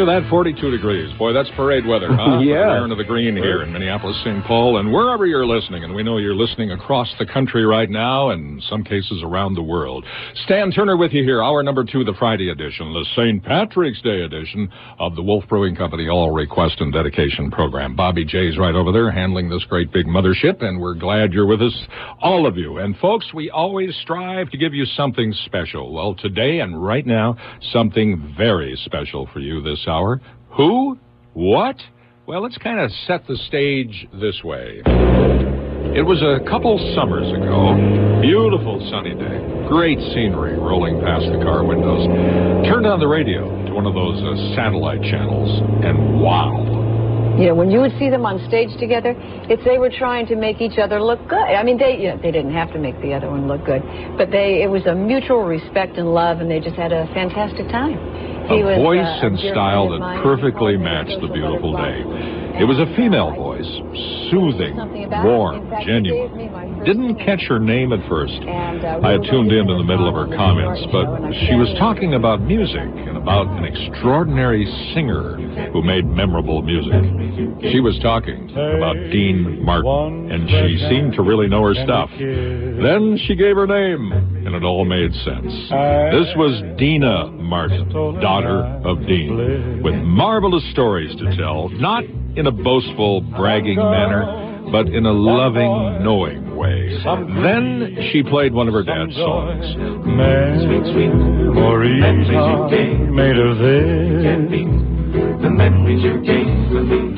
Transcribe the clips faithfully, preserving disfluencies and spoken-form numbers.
hear that? forty-two degrees. Boy, that's parade weather, huh? Yeah. We're into the green here in Minneapolis, Saint Paul, and wherever you're listening, and we know you're listening across the country right now, and in some cases around the world. Stan Turner with you here, hour number two, the Friday edition, the Saint Patrick's Day edition of the Wolf Brewing Company All Request and Dedication Program. Bobby J's right over there handling this great big mothership, and we're glad you're with us, all of you. And folks, we always strive to give you something special. Well, today and right now, something very special for you this hour. Who? What? Well, let's kind of set the stage this way. It was a couple summers ago. Beautiful sunny day. Great scenery rolling past the car windows. Turned on the radio to one of those uh, satellite channels, and wow. You know, when you would see them on stage together, it's they were trying to make each other look good. I mean, they you know, they didn't have to make the other one look good, but they it was a mutual respect and love, and they just had a fantastic time. He a was, voice uh, and style that perfectly matched the beautiful day. It was a female voice, soothing, warm, genuine. Didn't catch her name at first. I had tuned in in the middle of her comments, but she was talking about music and about an extraordinary singer who made memorable music. She was talking about Dean Martin, and she seemed to really know her stuff. Then she gave her name, and it all made sense. This was Deana Martin, daughter of Dean, with marvelous stories to tell, not in a boastful, bragging manner, but in a loving, knowing way. Then she played one of her dad's songs. Sweet, sweet memories you gave made of this. The memories you gave to me.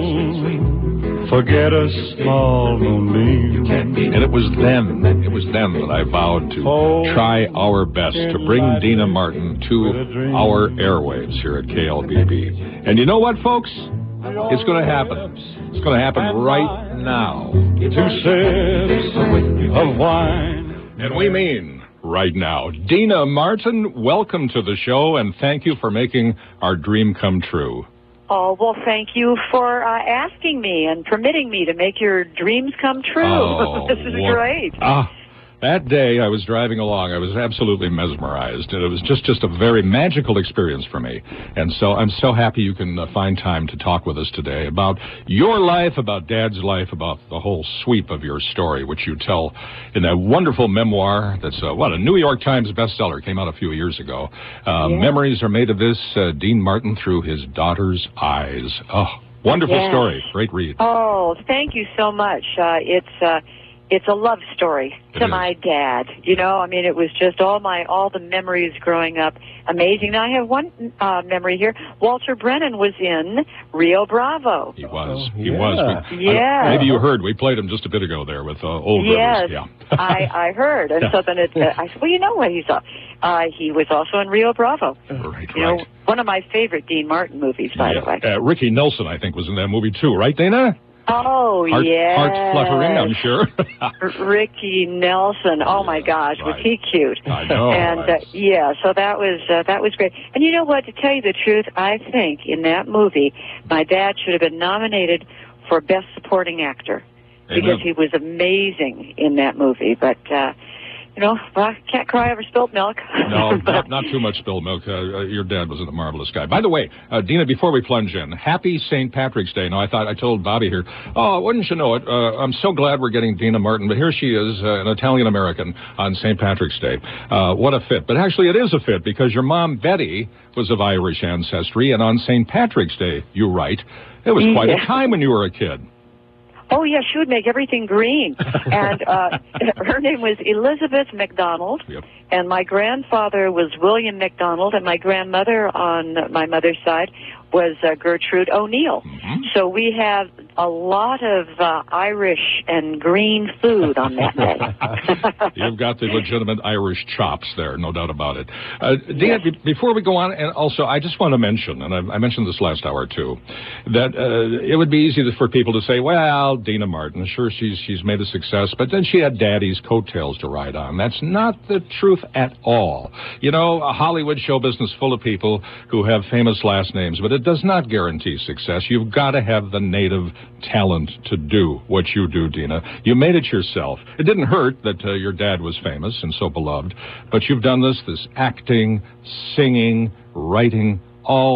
Don't forget a small moonbeam. And it was then, it was then that I vowed to try our best to bring Deana Martin to our airwaves here at K L B B. And you know what, folks? It's going to happen. It's going to happen right now. Two sips of wine. And we mean right now. Deana Martin, welcome to the show, and thank you for making our dream come true. Oh, well, thank you for uh, asking me and permitting me to make your dreams come true. Oh, this is well, great. Ah. That day I was driving along, I was absolutely mesmerized, and it was just, just a very magical experience for me. And so I'm so happy you can uh, find time to talk with us today about your life, about Dad's life, about the whole sweep of your story, which you tell in that wonderful memoir that's, uh, what, a New York Times bestseller, came out a few years ago. Uh, yeah. Memories are made of this, uh, Dean Martin through his daughter's eyes. Oh, wonderful yeah. story. Great read. Oh, thank you so much. Uh, it's... Uh, It's a love story to my dad. You know, I mean, it was just all my, all the memories growing up. Amazing. Now, I have one uh, memory here. Walter Brennan was in Rio Bravo. He was. Oh, he yeah. was. We, yeah. Maybe you heard. We played him just a bit ago there with uh, Old yes, Rivers. Yeah. I, I heard. And so then it, uh, I said, well, you know what he's uh, uh, he was also in Rio Bravo. Right, you right. know, one of my favorite Dean Martin movies, by yeah. the way. Uh, Ricky Nelson, I think, was in that movie, too. Right, Dana? Oh, Heart, yeah. Heart fluttering, I'm sure. Ricky Nelson. Oh, my gosh, right. was he cute. I know. And, uh, yeah, so that was uh, that was great. And you know what? To tell you the truth, I think in that movie, my dad should have been nominated for Best Supporting Actor. Amen. Because he was amazing in that movie. But, uh, you know, well, can't cry over spilled milk. No, not, not too much spilled milk. Uh, uh, your dad was a marvelous guy. By the way, uh, Deana, before we plunge in, happy Saint Patrick's Day. Now, I thought I told Bobby here, oh, wouldn't you know it? Uh, I'm so glad we're getting Deana Martin, but here she is, uh, an Italian-American on Saint Patrick's Day. Uh, what a fit. But actually, it is a fit because your mom, Betty, was of Irish ancestry, and on Saint Patrick's Day, you write, it was quite yeah. a time when you were a kid. Oh, yeah, she would make everything green. And uh, her name was Elizabeth McDonald. Yep. And my grandfather was William McDonald, and my grandmother on my mother's side was uh, Gertrude O'Neill. Mm-hmm. So we have a lot of uh, Irish and green food on that day. You've got the legitimate Irish chops there, no doubt about it. Uh, Deana, yes. be- before we go on, and also I just want to mention, and I, I mentioned this last hour too, that uh, it would be easy for people to say, well, Deana Martin, sure, she's she's made a success, but then she had Daddy's coattails to ride on. That's not the truth at all. You know, a Hollywood show business full of people who have famous last names, but it does not guarantee success. You've got to have the native talent to do what you do, Deana. You made it yourself. It didn't hurt that uh, your dad was famous and so beloved, but you've done this, this acting, singing, writing, all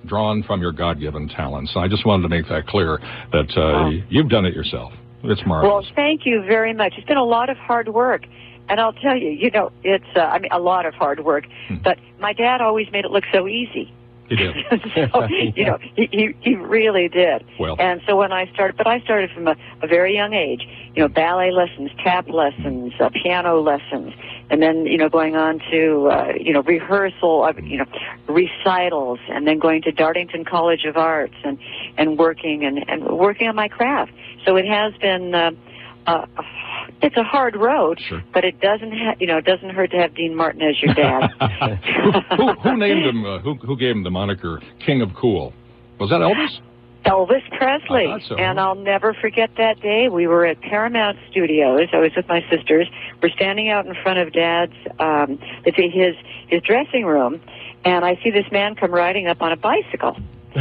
drawn from your God-given talents. I just wanted to make that clear that uh, oh. you've done it yourself. It's marvelous. Well, thank you very much. It's been a lot of hard work. And I'll tell you, you know, it's, uh, I mean, a lot of hard work. Hmm. But my dad always made it look so easy. He did. so, you know, he, he he really did. Well. And so when I started, but I started from a, a very young age, you know, ballet lessons, tap lessons, uh, piano lessons, and then, you know, going on to, uh, you know, rehearsal, uh, you know, recitals, and then going to Dartington College of Arts and, and working and, and working on my craft. So it has been, uh, uh, it's a hard road, sure. but it doesn't, ha- you know, it doesn't hurt to have Dean Martin as your dad. who, who, who named him? Uh, who, who gave him the moniker King of Cool? Was that Elvis? Elvis Presley. I thought so. And I'll never forget that day. We were at Paramount Studios. I was with my sisters. We're standing out in front of Dad's, um, let's see, his his dressing room, and I see this man come riding up on a bicycle.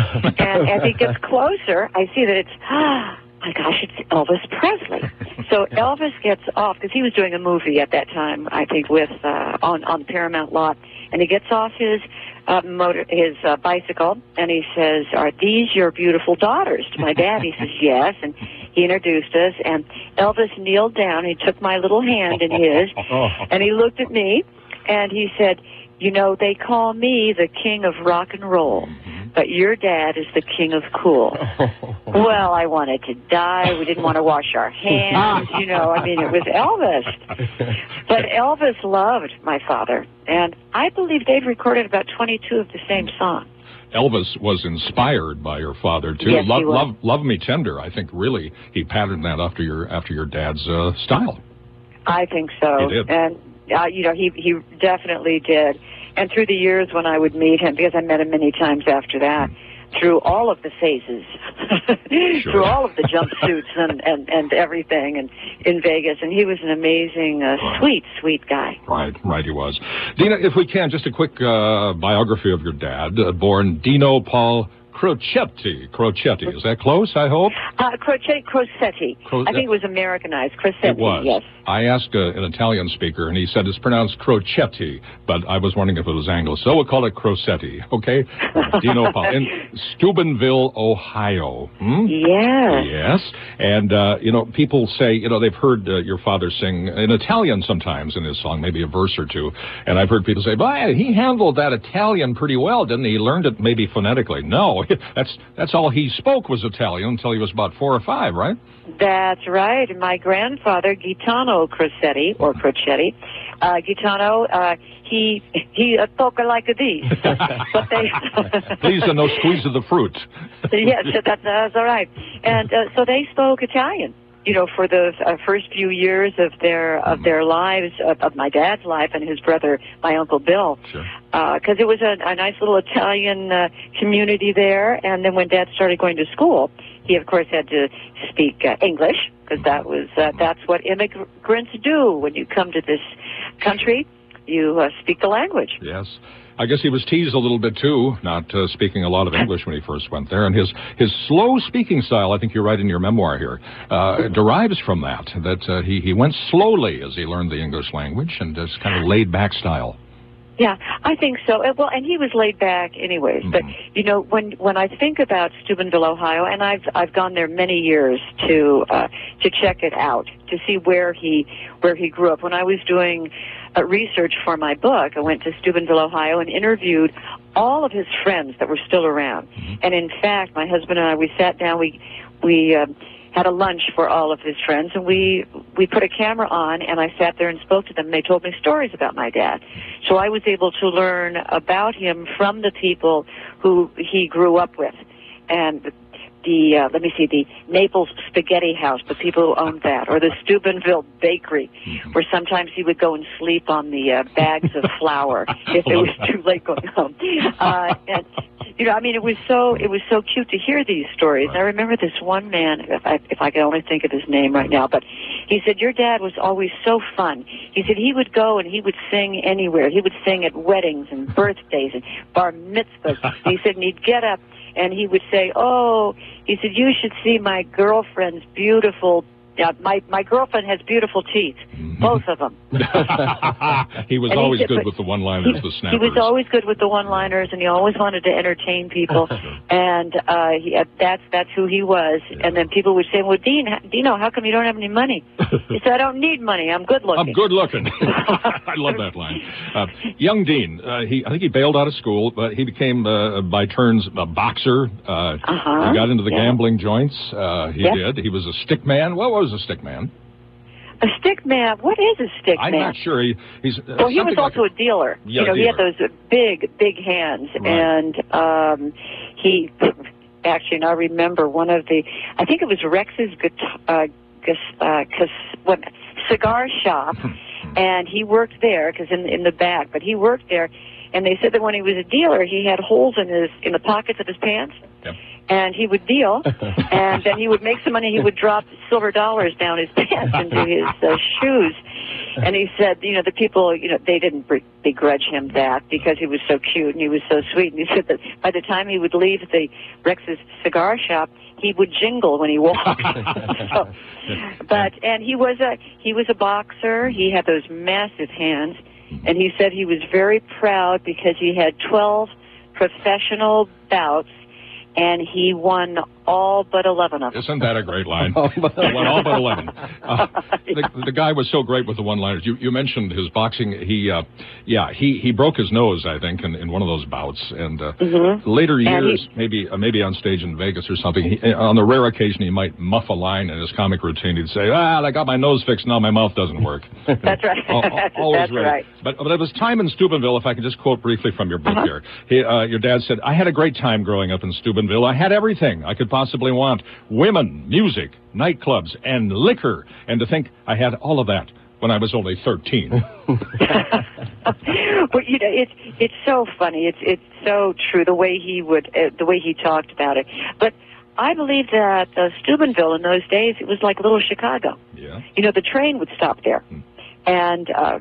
And as he gets closer, I see that it's. Ah, my gosh, it's Elvis Presley. So Elvis gets off, because he was doing a movie at that time, I think, with uh, on, on the Paramount lot, and he gets off his uh, motor, his uh, bicycle, and he says, "Are these your beautiful daughters?" To my dad, he says, "Yes," and he introduced us, and Elvis kneeled down, he took my little hand in his, and he looked at me, and he said, "You know, they call me the king of rock and roll, but your dad is the king of cool." Well, I wanted to die. We didn't want to wash our hands. You know, I mean, it was Elvis. But Elvis loved my father, and I believe they've recorded about twenty-two of the same songs. Elvis was inspired by your father too. Yes, love, he was. love, love Me Tender. I think really he patterned that after your after your dad's uh, style. I think so. He did. And uh, you know, he he definitely did. And through the years when I would meet him, because I met him many times after that, through all of the phases, sure. through all of the jumpsuits and, and, and everything and in Vegas. And he was an amazing, uh, right. sweet, sweet guy. Right, right he was. Dina, if we can, just a quick uh, biography of your dad. Uh, born Dino Paul Crocetti. Crocetti. Is that close, I hope? Uh, Crocetti, Crocetti. Cro- I think it was Americanized. Crocetti, it was. Yes. I asked uh, an Italian speaker, and he said it's pronounced Crocetti, but I was wondering if it was Anglo, so we'll call it Crocetti, okay? Dino Paul. In Steubenville, Ohio. Hmm? Yes. Yes. And, uh, you know, people say, you know, they've heard uh, your father sing in Italian sometimes in his song, maybe a verse or two, and I've heard people say, "Boy, he handled that Italian pretty well, didn't he? He learned it maybe phonetically." No, that's that's all he spoke was Italian until he was about four or five, right? That's right. My grandfather, Gaetano Crocetti, or Crocetti, uh, Gaetano, uh, he he uh, talk like this. But they these are no squeeze of the fruit. Yes, that's, that's all right. And uh, so they spoke Italian, you know, for the uh, first few years of their of their lives, of, of my dad's life and his brother, my Uncle Bill. Sure. Because uh, it was a, a nice little Italian uh, community there. And then when Dad started going to school, he, of course, had to speak uh, English, because that was uh, that's what immigrants do when you come to this country. You uh, speak the language. Yes. I guess he was teased a little bit, too, not uh, speaking a lot of English when he first went there. And his, his slow speaking style, I think you write in your memoir here, uh, derives from that, that uh, he, he went slowly as he learned the English language, and this kind of laid-back style. Yeah, I think so. Well, and he was laid back anyways. Mm-hmm. But, you know, when when I think about Steubenville, Ohio, and I've I've gone there many years to uh, to check it out, to see where he where he grew up. When I was doing uh, research for my book, I went to Steubenville, Ohio, and interviewed all of his friends that were still around. Mm-hmm. And in fact, my husband and I, we sat down, we we uh, had a lunch for all of his friends, and we we put a camera on, and I sat there and spoke to them. They told me stories about my dad. So I was able to learn about him from the people who he grew up with. And the, uh, let me see, the Naples Spaghetti House, the people who owned that, or the Steubenville Bakery, where sometimes he would go and sleep on the uh, bags of flour if it was too late going home. Uh, and, you know, I mean, it was so it was so cute to hear these stories. I remember this one man, if I, if I could only think of his name right now, but he said, "Your dad was always so fun." He said he would go and he would sing anywhere. He would sing at weddings and birthdays and bar mitzvahs. He said, and he'd get up and he would say, "Oh," he said, "you should see my girlfriend's beautiful Yeah, my my girlfriend has beautiful teeth, both of them. He was And he always did- good but with the one-liners, He, the he snappers. was always good with the one-liners, and he always wanted to entertain people. and uh, he, uh, that's that's who he was. Yeah. And then people would say, "Well, Dean, h- Dino, how come you don't have any money?" He said, "I don't need money. I'm good looking." I'm good looking. I love that line. Uh, young Dean, uh, he I think he bailed out of school, but he became uh, by turns a boxer. Uh, Uh-huh. He got into the Yeah. gambling joints. Uh, he Yep. did. He was a stick man. What was a stick man? A stick man. What is a stick I'm man? not sure. He, he's uh, Well, he was something like also a, dealer. Yeah, you know, he had dealer. those uh, big, big hands, Right. and um, he actually. And I remember one of the. I think it was Rex's guitar, uh, gus, uh, cus, what, cigar shop, and he worked there because in in the back. But he worked there, and they said that when he was a dealer, he had holes in his in the pockets of his pants. Yep. And he would deal, and then he would make some money. He would drop silver dollars down his pants into his uh, shoes. And he said, you know, the people, you know, they didn't be- begrudge him that because he was so cute and he was so sweet. And he said that by the time he would leave the Rex's cigar shop, he would jingle when he walked. so, but and he was a he was a boxer. He had those massive hands, and he said he was very proud because he had twelve professional bouts. And he won all but eleven of them. Isn't that a great line? Won all but eleven. Uh, the, the guy was so great with the one-liners. You, you mentioned his boxing. He, uh, yeah, he, he broke his nose, I think, in, in one of those bouts. And uh, Mm-hmm. later And years, he- maybe uh, maybe on stage in Vegas or something, he, on the rare occasion he might muff a line in his comic routine. He'd say, ah, I got my nose fixed, now my mouth doesn't work. That's right. Al- al- always That's ready. right. But, but it was time in Steubenville, if I could just quote briefly from your book Uh-huh. here. He, uh, your dad said, I had a great time growing up in Steubenville. I had everything I could possibly want. Women, music, nightclubs, and liquor. And to think I had all of that when I was only thirteen. Well, you know, it's it's so funny. It's it's so true the way he would uh, the way he talked about it. But I believe that uh, Steubenville in those days it was like little Chicago. Yeah. You know, the train would stop there, Hmm. and uh,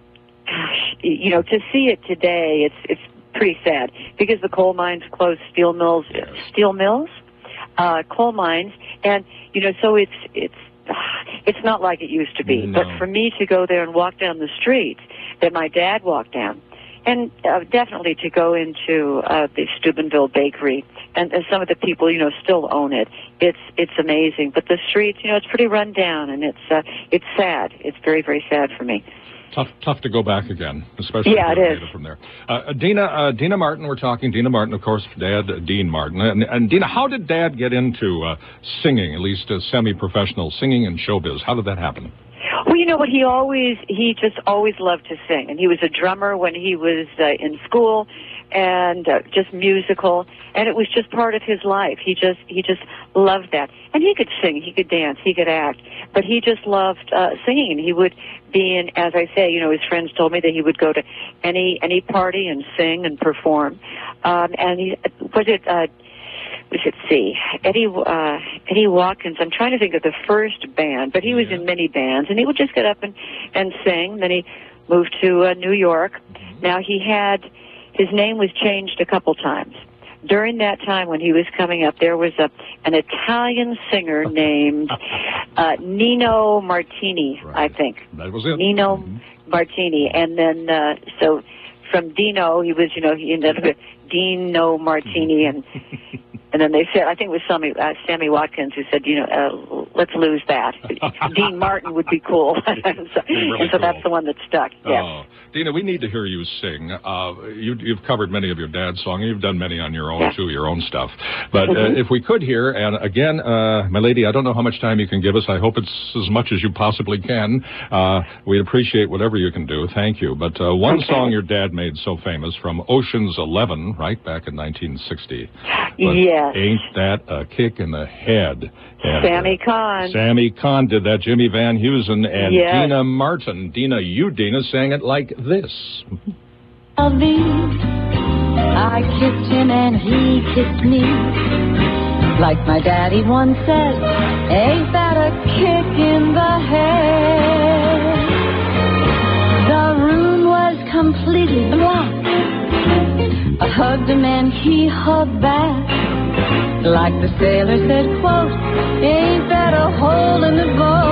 gosh, you know, to see it today, it's it's pretty sad because the coal mines closed, steel mills, Yes. steel mills, uh, coal mines, and you know, so it's it's. It's not like it used to be. No. But for me to go there and walk down the streets that my dad walked down, and uh, definitely to go into uh, the Steubenville Bakery, and, and some of the people, you know, still own it. It's it's amazing. But the streets, you know, it's pretty run down, and it's uh, it's sad. It's very, very sad for me. Tough, tough to go back again, especially Yeah, if it you is. made from there. Uh, Dina, uh, Dina Martin, we're talking. Dina Martin, of course, Dad, uh, Dean Martin. And, and Dina, how did Dad get into uh, singing, at least uh, semi-professional singing and showbiz? How did that happen? Well, you know what? He always, he just always loved to sing. And he was a drummer when he was uh, in school and uh, just musical. And it was just part of his life. He just, he just loved that. And he could sing, he could dance, he could act. But he just loved uh, singing. And he would be in, as I say, you know, his friends told me that he would go to any, any party and sing and perform. Um, and he, was it, uh, let's see, Eddie uh, Eddie Watkins. I'm trying to think of the first band, but he was Yeah. in many bands, and he would just get up and, and sing. Then he moved to uh, New York. Mm-hmm. Now he had, his name was changed a couple times. During that time when he was coming up, there was a an Italian singer named uh, Nino Martini, Right. I think. That was it. Nino Mhm. Martini. And then, uh, so from Dino, he was, you know, he ended up with Dino Martini. And and then they said, I think it was Sammy, uh, Sammy Watkins who said, you know, uh, let's lose that. Dean Martin would be cool. and so, Really and so that's cool. the one that stuck. Yeah. Oh, Dina, we need to hear you sing. Uh, you, you've covered many of your dad's songs. You've done many on your own, Yeah. too, your own stuff. But uh, Mhm. if we could hear, and again, uh, my lady, I don't know how much time you can give us. I hope it's as much as you possibly can. Uh, we'd appreciate whatever you can do. Thank you. But uh, one Okay. song your dad made so famous from Ocean's Eleven, right, back in nineteen sixty. But Yes. Ain't that a kick in the head? And, Sammy uh, Kahn. Sammy Kahn did that. Jimmy Van Heusen and Yes. Dina Martin. Dina, you, Dina, sang it like this. I kissed him and he kissed me. Like my daddy once said, ain't that a kick in the head? The room was completely black. I hugged him and he hugged back. Like the sailor said, quote, ain't that a hole in the boat?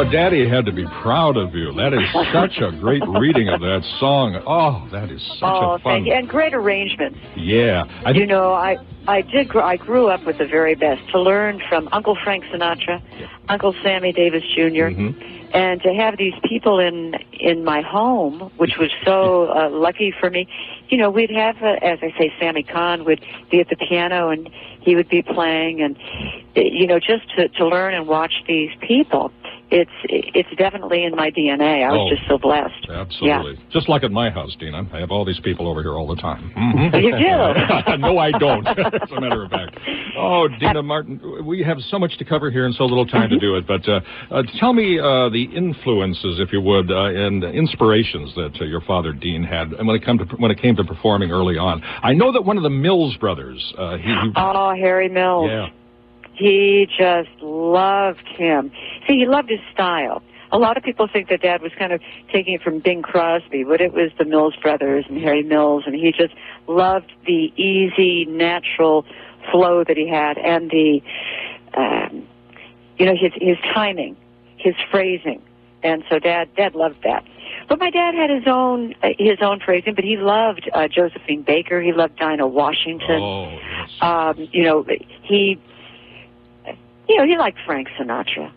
Daddy had to be proud of you. That is such a great reading of that song. Oh, that is such oh, a fun. thank you. And great arrangements. Yeah. I you know, I I did. Gr- I grew up with the very best. To learn from Uncle Frank Sinatra, yeah. Uncle Sammy Davis Junior, Mm-hmm. and to have these people in in my home, which was so uh, lucky for me. You know, we'd have, uh, as I say, Sammy Kahn would be at the piano, and he would be playing, and you know, just to to learn and watch these people. It's it's definitely in my D N A. I was oh, just so blessed. Absolutely. Yeah. Just like at my house, Dina. I have all these people over here all the time. Mm-hmm. You do? No, I don't, as a matter of fact. Oh, Dina Martin, we have so much to cover here and so little time mm-hmm. to do it. But uh, uh, tell me uh, the influences, if you would, uh, and inspirations that uh, your father, Dean, had and when it, come to, when it came to performing early on. I know that one of the Mills brothers... Uh, he, he, oh, Harry Mills. Yeah. He just loved him. See, he loved his style. A lot of people think that Dad was kind of taking it from Bing Crosby, but it was the Mills brothers and Harry Mills, and he just loved the easy, natural flow that he had, and the, um, you know, his his timing, his phrasing, and so Dad Dad loved that. But my dad had his own uh, his own phrasing, but he loved uh, Josephine Baker. He loved Dinah Washington. Oh, yes. Um, you know, he. You know, he liked Frank Sinatra.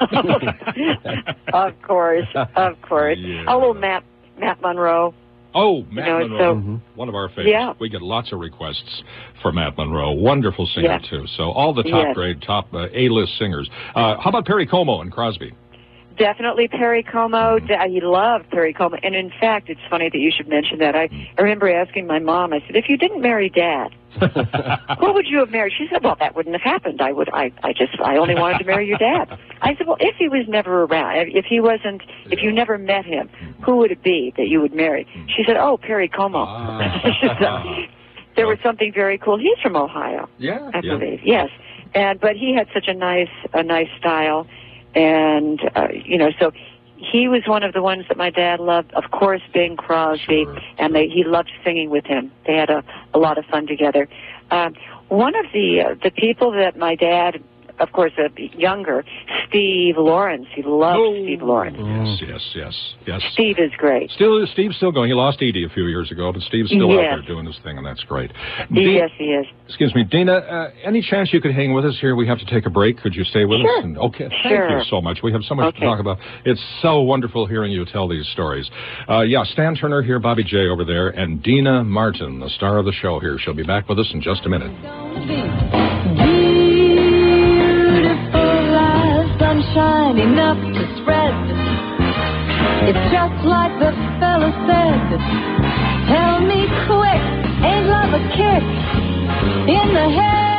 Of course, of course. Yeah. A little Matt, Matt Monroe. Oh, Matt you know, Monroe, so, mm-hmm. one of our favorites. Yeah. We get lots of requests for Matt Monroe. Wonderful singer, yes. too. So all the top yes. grade, top uh, A-list singers. Uh, how about Perry Como and Crosby? Definitely Perry Como. Mm-hmm. He loved Perry Como. And in fact, it's funny that you should mention that. I, I remember asking my mom, I said, if you didn't marry Dad, who would you have married? She said, well, that wouldn't have happened. I would, I, I just, I only wanted to marry your dad. I said, well, if he was never around, if he wasn't, if you never met him, who would it be that you would marry? She said, oh, Perry Como. Ah. There was something very cool. He's from Ohio. Yeah. I yeah. believe. Yes. And, but he had such a nice, a nice style. And, uh, you know, so he was one of the ones that my dad loved. Of course, Bing Crosby, sure. and they, he loved singing with him. They had a, a lot of fun together. Um, one of the uh, the people that my dad, of course, uh, younger, Steve Lawrence. He loved oh. Steve Lawrence. Yes, yes, yes, yes. Steve is great. Still, Steve's still going. He lost Edie a few years ago, but Steve's still yes. out there doing his thing, and that's great. Yes, he is. Excuse me, Dina, uh, any chance you could hang with us here? We have to take a break. Could you stay with sure. us? And, okay, thank sure. you so much. We have so much okay. to talk about. It's so wonderful hearing you tell these stories. Uh, yeah, Stan Turner here, Bobby J over there, and Dina Martin, the star of the show here. She'll be back with us in just a minute. Sunshine enough to spread. It's just like the fella said. Tell me quick, ain't love a kick in the head?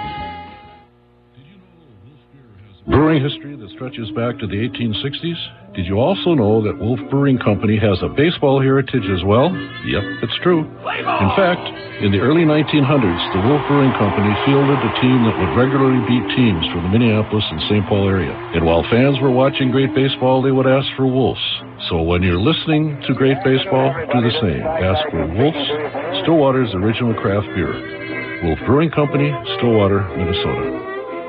Brewing history that stretches back to the eighteen sixties? Did you also know that Wolf Brewing Company has a baseball heritage as well? Yep, it's true. In fact, in the early nineteen hundreds, the Wolf Brewing Company fielded a team that would regularly beat teams from the Minneapolis and Saint Paul area. And while fans were watching great baseball, they would ask for Wolf's. So when you're listening to great baseball, do the same. Ask for Wolf's, Stillwater's original craft beer. Wolf Brewing Company, Stillwater, Minnesota.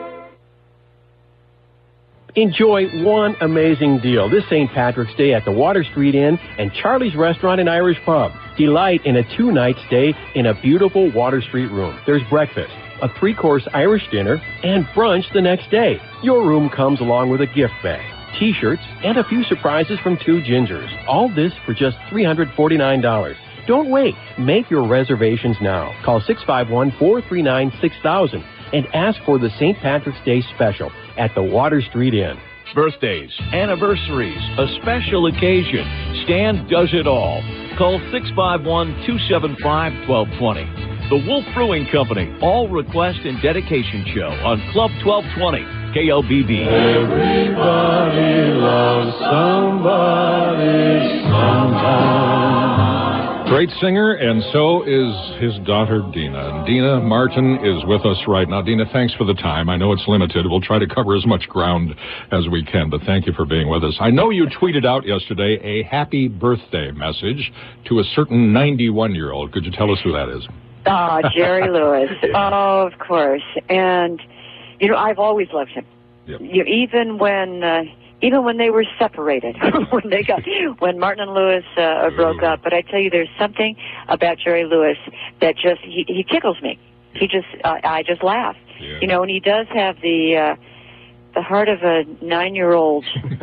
Enjoy one amazing deal this Saint Patrick's Day at the Water Street Inn and Charlie's Restaurant and Irish Pub. Delight in a two-night stay in a beautiful Water Street room. There's breakfast, a three-course Irish dinner, and brunch the next day. Your room comes along with a gift bag, T-shirts, and a few surprises from Two Gingers. All this for just three hundred forty-nine dollars. Don't wait. Make your reservations now. Call six five one, four three nine, six thousand and ask for the Saint Patrick's Day special at the Water Street Inn. Birthdays, anniversaries, a special occasion. Stan does it all. Call six five one, two seven five, one two two zero. The Wolf Brewing Company, all request and dedication show on Club twelve twenty, K L B B. Everybody loves somebody sometime. Great singer, and so is his daughter, Dina. And Dina Martin is with us right now. Dina, thanks for the time. I know it's limited. We'll try to cover as much ground as we can, but thank you for being with us. I know you tweeted out yesterday a happy birthday message to a certain ninety-one-year-old. Could you tell us who that is? Ah, oh, Jerry Lewis. Oh, of course. And, you know, I've always loved him. Yep. You, even when... Uh, even when they were separated, when they got, when Martin and Lewis uh, broke up. But I tell you, there's something about Jerry Lewis that just, he, he tickles me. He just, uh, I just laugh. Yeah. You know, and he does have the, uh, the heart of a nine-year-old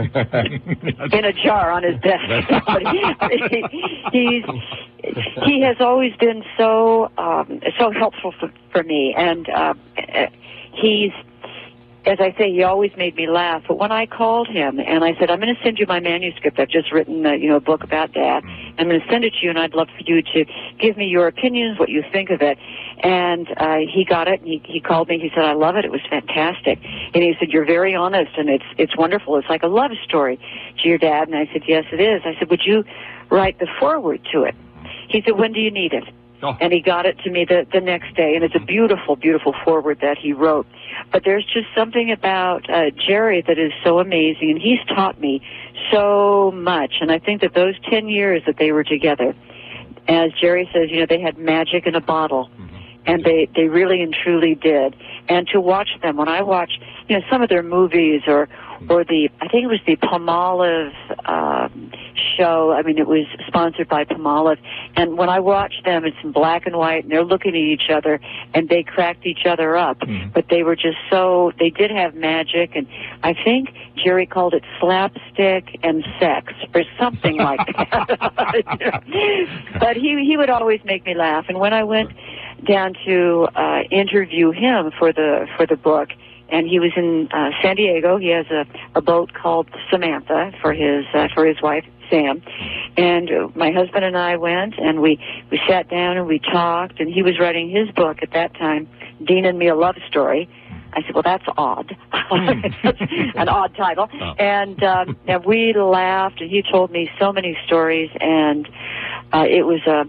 in a jar on his desk. he, he's, he has always been so, um, so helpful for, for me. And, uh, he's, as I say, he always made me laugh. But when I called him and I said, I'm going to send you my manuscript. I've just written, uh, you know, a book about Dad. I'm going to send it to you, and I'd love for you to give me your opinions, what you think of it. And uh, he got it, and he, he called me. He said, I love it. It was fantastic. And he said, you're very honest, and it's it's wonderful. It's like a love story to your dad. And I said, yes, it is. I said, would you write the foreword to it? He said, when do you need it? Oh. And he got it to me the, the next day, and it's a beautiful, beautiful foreword that he wrote. But there's just something about uh, Jerry that is so amazing, and he's taught me so much. And I think that those ten years that they were together, as Jerry says, you know, they had magic in a bottle, mm-hmm. and they, they really and truly did. And to watch them, when I watch, you know, some of their movies or or the, I think it was the Palmolive um, show. I mean, it was sponsored by Palmolive. And when I watch them, it's in black and white, and they're looking at each other, and they cracked each other up. Mm-hmm. But they were just so, they did have magic, and I think Jerry called it slapstick and sex, or something like that. But he, he would always make me laugh. And when I went down to uh, interview him for the for the book, and he was in uh, San Diego. He has a, a boat called Samantha for his uh, for his wife Sam, and uh, my husband and I went, and we we sat down and we talked. And he was writing his book at that time, Dean and Me, a Love Story. I said, well, that's odd. That's an odd title. Oh. And um, and we laughed, and he told me so many stories, and uh, it was a.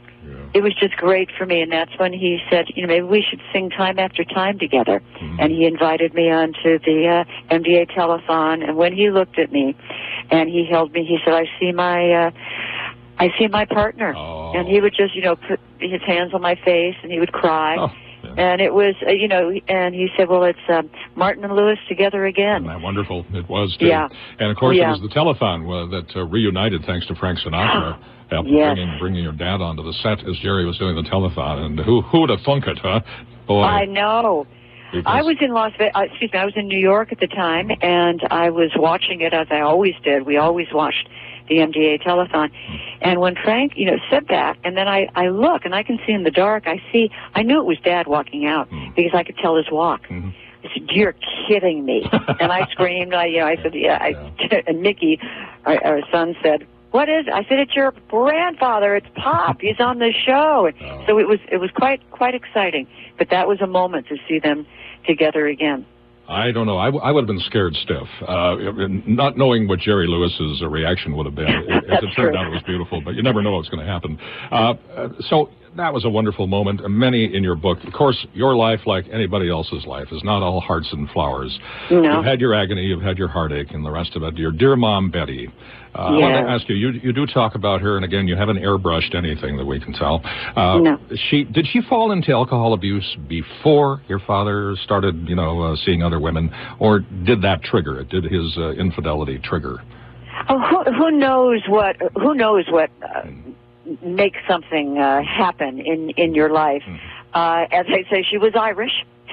It was just great for me, and that's when he said, you know, maybe we should sing Time After Time together. Mm-hmm. And he invited me onto the uh, M D A telethon, and when he looked at me and he held me, he said, I see my, uh, I see my partner. Oh. And he would just, you know, put his hands on my face, and he would cry. Oh. Yeah. And it was, uh, you know, and he said, well, it's um, Martin and Lewis together again. Isn't that wonderful? It was, too. Yeah. And, of course, yeah. it was the telethon uh, that uh, reunited, thanks to Frank Sinatra. Help yes. bringing, bringing your dad onto the set as Jerry was doing the telethon. And who who would have thunk it, huh? Boy. I know. Was... I was in Las Vegas, uh, excuse me, I was in New York at the time, and I was watching it as I always did. We always watched the M D A telethon. And when Frank, you know, said that, and then I, I look, and I can see in the dark, I see, I knew it was Dad walking out, mm. because I could tell his walk. Mm-hmm. I said, you're kidding me. And I screamed, I, you know, I said, yeah, I, yeah. And Mickey, our, our son, said, what is it? I said, it's your grandfather. It's Pop. He's on the show. Oh. So it was it was quite quite exciting. But that was a moment to see them together again. I don't know. I, w- I would have been scared stiff, uh, not knowing what Jerry Lewis's uh, reaction would have been. It, as it turned out, it was beautiful, but you never know what's going to happen. Uh, so that was a wonderful moment. Many in your book. Of course, your life, like anybody else's life, is not all hearts and flowers. No. You've had your agony, you've had your heartache, and the rest of it. Your dear mom, Betty. Uh, yeah. I want to ask you, you, you do talk about her, and again, you haven't airbrushed anything that we can tell. Uh, no. She, did she fall into alcohol abuse before your father started, you know, uh, seeing other women, or did that trigger it? Did his uh, infidelity trigger? Oh, who, who knows what, who knows what uh, makes something uh, happen in, in your life? Mm. Uh, as I say, she was Irish.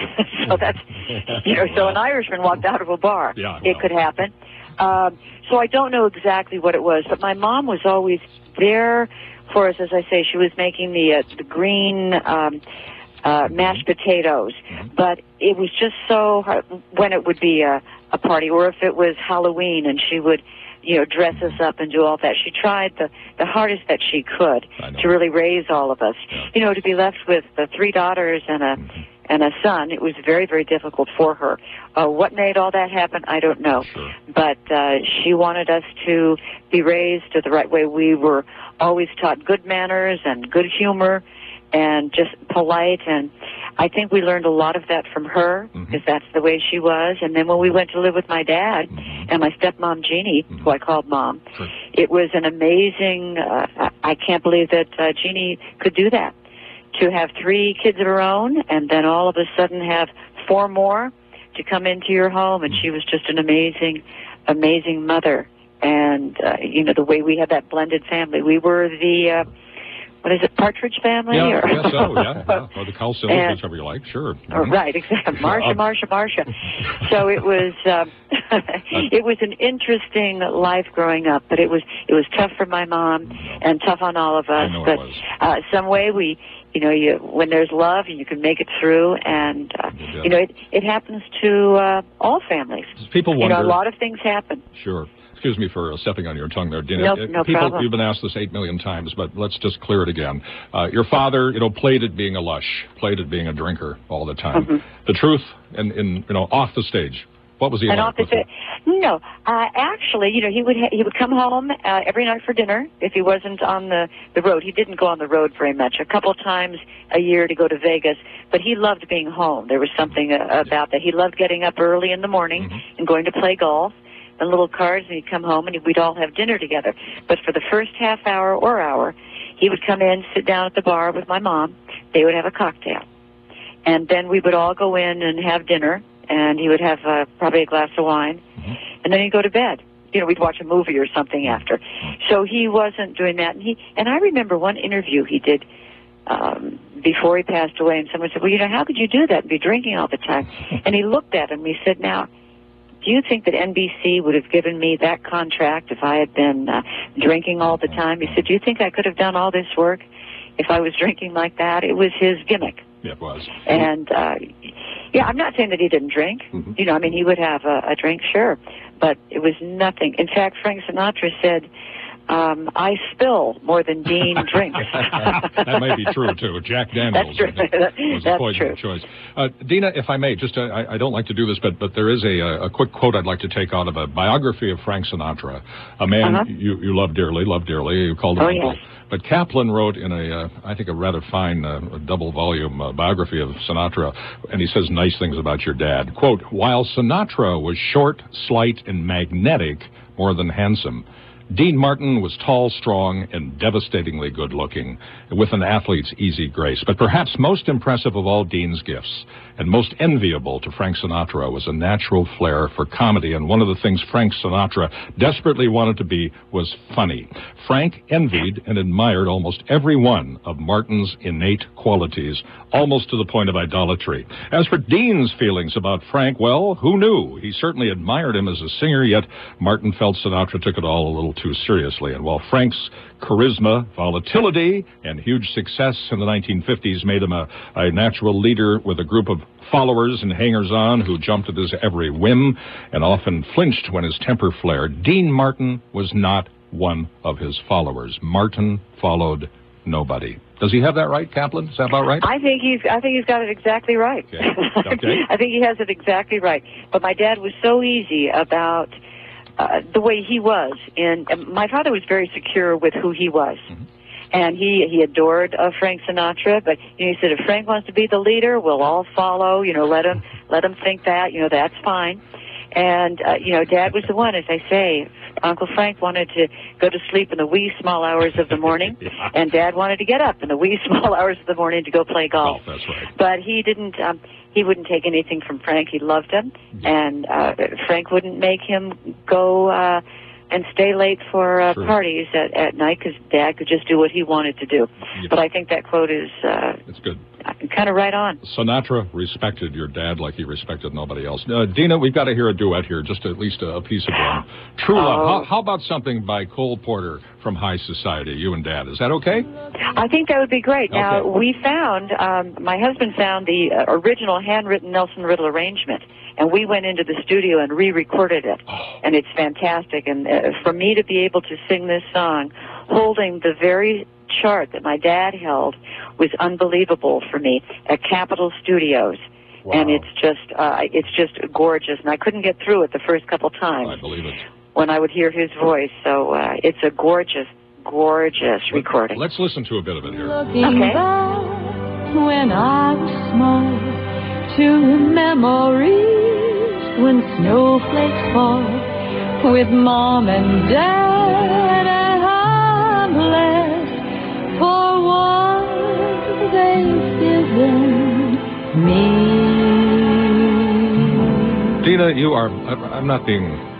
So that's, you know, so an Irishman walked out of a bar. Yeah, well. It could happen. Um, so I don't know exactly what it was, but my mom was always there for us. As I say, she was making the uh, the green um, uh, mashed potatoes, but it was just so hard when it would be a, a party, or if it was Halloween, and she would, you know, dress us up and do all that. She tried the the hardest that she could to really raise all of us. Yeah. You know, to be left with the three daughters and a. Mm-hmm. and a son, it was very, very difficult for her. Uh, what made all that happen, I don't know. Sure. But uh, she wanted us to be raised the right way. We were always taught good manners and good humor and just polite. And I think we learned a lot of that from her, because mm-hmm. that's the way she was. And then when we went to live with my dad mm-hmm. and my stepmom, Jeannie, mm-hmm. who I called Mom, sure. it was an amazing, uh, I can't believe that uh, Jeannie could do that. To have three kids of her own, and then all of a sudden have four more to come into your home. And she was just an amazing, amazing mother. And, uh, you know, the way we had that blended family. We were the, uh, what is it, Partridge Family? Yeah, or? I guess so, yeah. yeah. Or the Calsillas, whichever you like, sure. Oh, right, exactly. Marsha, Marsha, Marsha. So it was, um, it was an interesting life growing up, but it was, it was tough for my mom and tough on all of us. I know but, it was. uh, some way we, you know, you, when there's love, you can make it through, and, uh, you know, it, it happens to, uh, all families. People wonder. You know, a lot of things happen. Sure. Excuse me for stepping on your tongue there, Dina. Nope, no People, problem. You've been asked this eight million times, but let's just clear it again. Uh, your father, you know, played at being a lush, played at being a drinker all the time. Mm-hmm. The truth, and in, you know, off the stage, what was he and like? off the stage? No, uh, actually, you know, he would ha- he would come home uh, every night for dinner if he wasn't on the the road. He didn't go on the road very much. A couple times a year to go to Vegas, but he loved being home. There was something uh, about that. He loved getting up early in the morning mm-hmm. and going to play golf. And little cars, and he'd come home, and we'd all have dinner together. But for the first half hour or hour, he would come in, sit down at the bar with my mom. They would have a cocktail. And then we would all go in and have dinner, and he would have uh, probably a glass of wine. Mm-hmm. And then he'd go to bed. You know, we'd watch a movie or something after. So he wasn't doing that. And he and I remember one interview he did um, before he passed away, and someone said, well, you know, how could you do that and be drinking all the time? And he looked at him, and he said, now, do you think that N B C would have given me that contract if I had been uh, drinking all the time? He said, do you think I could have done all this work if I was drinking like that? It was his gimmick. Yeah, it was. And, uh, yeah, I'm not saying that he didn't drink. Mm-hmm. You know, I mean, he would have a, a drink, sure. But it was nothing. In fact, Frank Sinatra said, Um, I spill more than Dean drinks. That might be true, too. Jack Daniels That's true. was a That's poison true. choice. Uh, Dina, if I may, just uh, I, I don't like to do this, but but there is a, a quick quote I'd like to take out of a biography of Frank Sinatra, a man uh-huh. you, you love dearly, love dearly. You called him oh, uncle. Yes. But Kaplan wrote in a, uh, I think, a rather fine uh, double-volume uh, biography of Sinatra, and he says nice things about your dad. Quote, while Sinatra was short, slight, and magnetic more than handsome, Dean Martin was tall, strong, and devastatingly good-looking, with an athlete's easy grace. But perhaps most impressive of all Dean's gifts, and most enviable to Frank Sinatra, was a natural flair for comedy. And one of the things Frank Sinatra desperately wanted to be was funny. Frank envied and admired almost every one of Martin's innate qualities, almost to the point of idolatry. As for Dean's feelings about Frank, well, who knew? He certainly admired him as a singer, yet Martin felt Sinatra took it all a little too seriously. And while Frank's charisma, volatility, and huge success in the nineteen fifties made him a, a natural leader with a group of followers and hangers-on who jumped at his every whim and often flinched when his temper flared, Dean Martin was not one of his followers. Martin followed nobody. Does he have that right, Kaplan? Is that about right? I think he's. I think he's got it exactly right. Okay. Okay. I think he has it exactly right. But my dad was so easy about uh, the way he was, and uh, my father was very secure with who he was. Mm-hmm. And he, he adored uh, Frank Sinatra, but you know, he said, if Frank wants to be the leader, we'll all follow. You know, let him let him think that. You know, that's fine. And uh, you know, Dad was the one, as I say. Uncle Frank wanted to go to sleep in the wee small hours of the morning, yeah. and Dad wanted to get up in the wee small hours of the morning to go play golf. Oh, that's right. But he didn't. Um, he wouldn't take anything from Frank. He loved him, yeah. and uh, Frank wouldn't make him go. Uh, and stay late for uh, parties at, at night because Dad could just do what he wanted to do. Yeah. But I think that quote is uh, it's good. Kind of right on. Sinatra respected your dad like he respected nobody else. Uh, Dina, we've got to hear a duet here, just at least a, a piece of one. True Love. Oh. How, how about something by Cole Porter from High Society, you and Dad? Is that okay? I think that would be great. Okay. Now, we found, um, my husband found the uh, original handwritten Nelson Riddle arrangement. And we went into the studio and re-recorded it. Oh. And it's fantastic. And uh, for me to be able to sing this song, holding the very chart that my dad held, was unbelievable for me at Capitol Studios. Wow. And it's just, uh, it's just gorgeous. And I couldn't get through it the first couple times. I believe it. When I would hear his voice. So uh, it's a gorgeous, gorgeous Let, recording. Let's listen to a bit of it here. Looking okay. back when I was small, to memories when snowflakes fall, with Mom and Dad, and I'm blessed for what they've given me. Dina, you are, I'm not being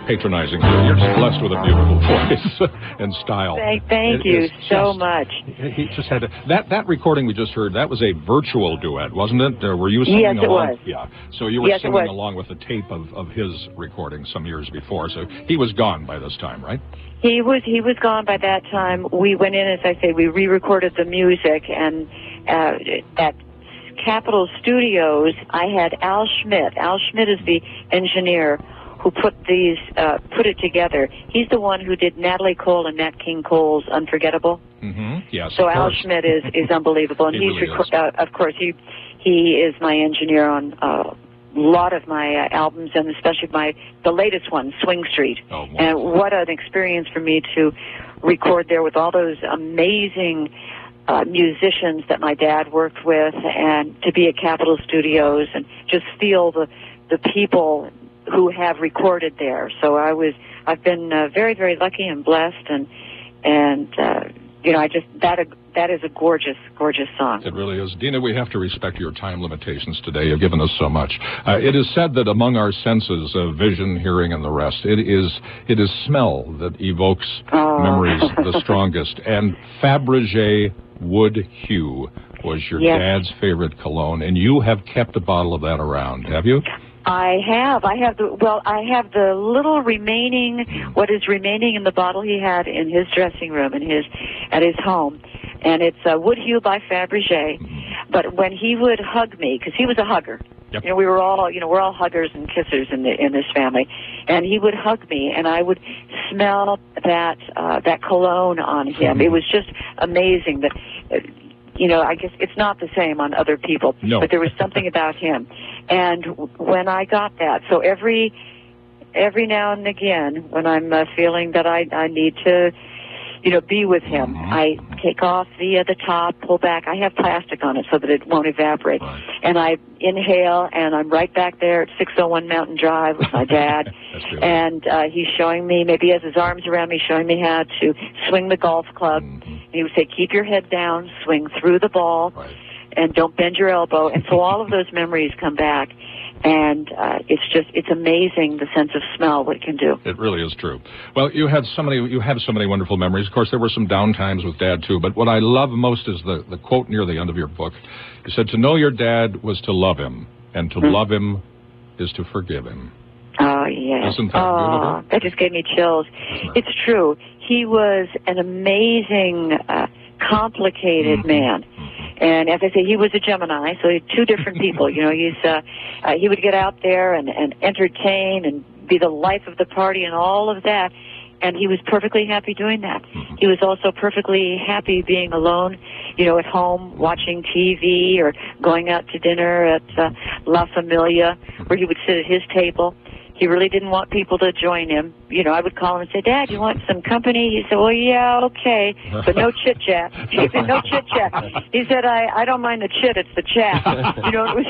patronizing. You're just blessed with a beautiful voice and style. Thank, thank it you so just, much. He just had to, that that recording we just heard. That was a virtual duet, wasn't it? Uh, were you singing yes, along? Yes, it was. Yeah. So you were yes, singing along with the tape of, of his recording some years before. So he was gone by this time, right? He was he was gone by that time. We went in, as I say, we re-recorded the music, and uh, at Capitol Studios, I had Al Schmidt. Al Schmidt is the engineer who put these uh, put it together. He's the one who did Natalie Cole and Nat King Cole's Unforgettable. Mm-hmm. Yes. So Al Schmidt is is unbelievable, and he he's really reco- uh, of course he he is my engineer on uh, a lot of my uh, albums, and especially my the latest one, Swing Street. Oh, and what an experience for me to record there with all those amazing uh, musicians that my dad worked with, and to be at Capitol Studios and just feel the the people who have recorded there. So I was I've been uh, very very lucky and blessed, and and uh, you know I just that that is a gorgeous gorgeous song. It really is. Dina, we have to respect your time limitations today. You've given us so much. Uh, it is said that among our senses of vision, hearing, and the rest, it is it is smell that evokes oh. memories the strongest. And Fabergé Wood Hue was your yes. dad's favorite cologne, and you have kept a bottle of that around, have you? I have. I have the well. I have the little remaining, what is remaining in the bottle he had in his dressing room in his at his home, and it's uh, Wood Hue by Fabergé. But when he would hug me, because he was a hugger, yep. you know, we were all, you know, we're all huggers and kissers in the in this family, and he would hug me, and I would smell that uh, that cologne on him. Mm-hmm. It was just amazing that. Uh, You know, I guess it's not the same on other people, no. but there was something about him. And when I got that, so every every now and again, when I'm uh, feeling that I, I need to, you know, be with him, mm-hmm. I take off the uh, the top, pull back. I have plastic on it so that it won't evaporate. Right. And I inhale, and I'm right back there at six oh one Mountain Drive with my dad. And uh, he's showing me, maybe he has his arms around me, showing me how to swing the golf club. Mm-hmm. And he would say, keep your head down, swing through the ball, right. and don't bend your elbow. And so all of those memories come back. And uh, it's just, it's amazing the sense of smell, what it can do. It really is true. Well, you had so many, you have so many wonderful memories. Of course, there were some down times with Dad, too. But what I love most is the, the quote near the end of your book. You said, to know your dad was to love him, and to mm-hmm. love him is to forgive him. Oh, yes. Isn't that oh, beautiful? That just gave me chills. It's true. He was an amazing, uh, complicated mm-hmm. man. And as I say, he was a Gemini, so he's two different people. You know, he's uh, uh, he would get out there and, and entertain and be the life of the party and all of that. And he was perfectly happy doing that. He was also perfectly happy being alone, you know, at home watching T V or going out to dinner at uh, La Familia, where he would sit at his table. He really didn't want people to join him. You know, I would call him and say, Dad, you want some company? He said, well, yeah, okay, but no chit-chat. He said, no chit-chat. He said, I, I don't mind the chit, it's the chat. You know, it was,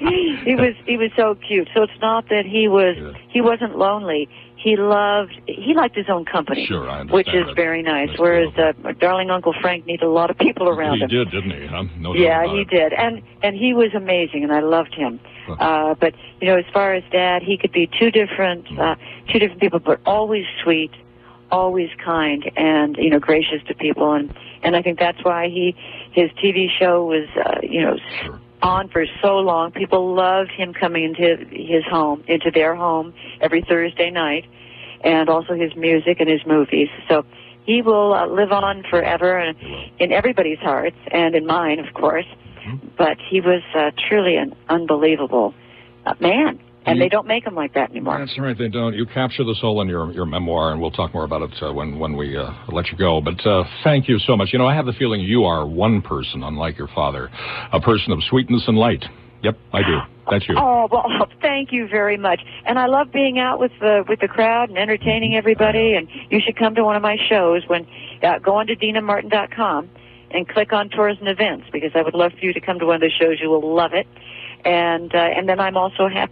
he was he was so cute. So it's not that he was, he wasn't lonely. He loved, he liked his own company, sure, I understand which is that. very nice, That's whereas uh, my darling Uncle Frank needed a lot of people around he him. He did, didn't he? Huh? No yeah, doubt he it. did. And, and he was amazing, and I loved him. Uh, but, you know, as far as Dad, he could be two different, uh, two different people, but always sweet, always kind, and, you know, gracious to people. And, and I think that's why he, his T V show was, uh, you know, sure. on for so long. People loved him coming into his home, into their home every Thursday night, and also his music and his movies. So he will uh, live on forever in, in everybody's hearts, and in mine, of course. But he was uh, truly an unbelievable uh, man, and you, they don't make him like that anymore. That's right, they don't. You capture the soul in your your memoir, and we'll talk more about it uh, when when we uh, let you go. But uh, thank you so much. You know, I have the feeling you are one person, unlike your father, a person of sweetness and light. Yep, I do. That's you. Oh, well, thank you very much. And I love being out with the with the crowd and entertaining everybody. And you should come to one of my shows. When uh, go on to Dina Martin dot com. and click on tours and events, because I would love for you to come to one of those shows. You will love it. And uh, and then I'm also happy